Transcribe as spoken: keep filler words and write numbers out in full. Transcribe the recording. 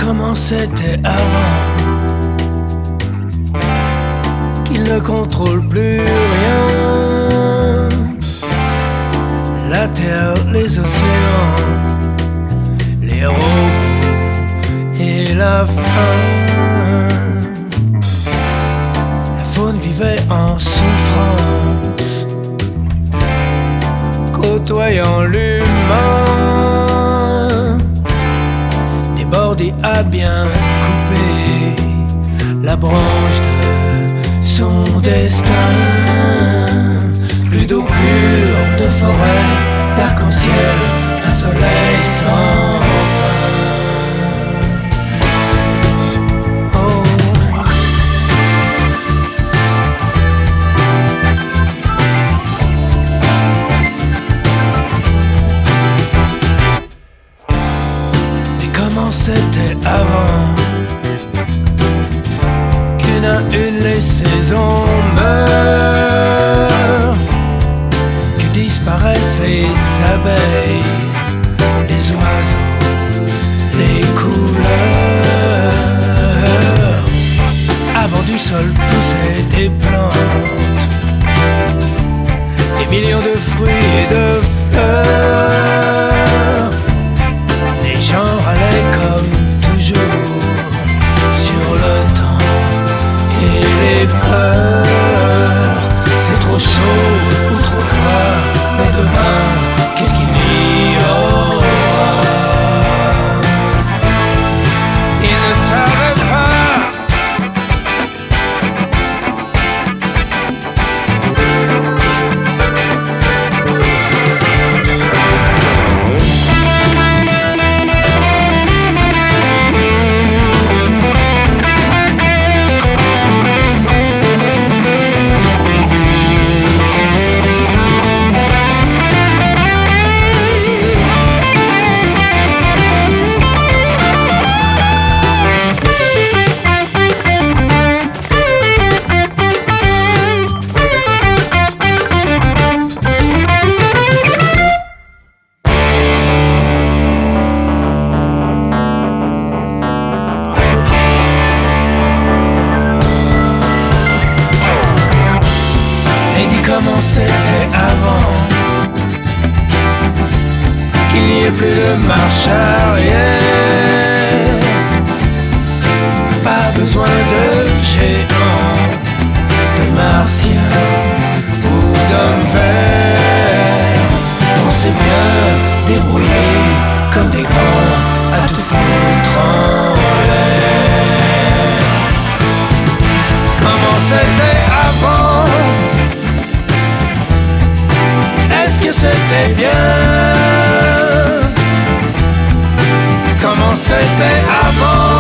comment c'était avant, qu'il ne contrôle plus rien. La terre, les océans, les robots et la faim. La faune vivait en souffrance, côtoyant l'humain. Débordé a bien coupé la branche de son destin. Plus d'eau pure, de forêt, d'arc-en-ciel, un soleil sans fin. Oh. Mais comment c'était avant qu'une à une les saisons meurent, que disparaissent les abeilles, les oiseaux, les couleurs. Avant du sol poussaient des plantes, des millions de fruits et de fleurs. Les gens râlaient comme toujours sur le temps et les peurs. C'est trop chaud ou trop froid, mais demain, qu'est-ce qu'il y aura? Ils ne savaient pas. Comment c'était avant, qu'il n'y ait plus de marche arrière. Pas besoin de géants, de martiens ou d'hommes verts. On s'est bien débrouillé comme des grands à tout foutre en l'air. Comment c'était avant? Est-ce que c'était bien? Comment c'était avant?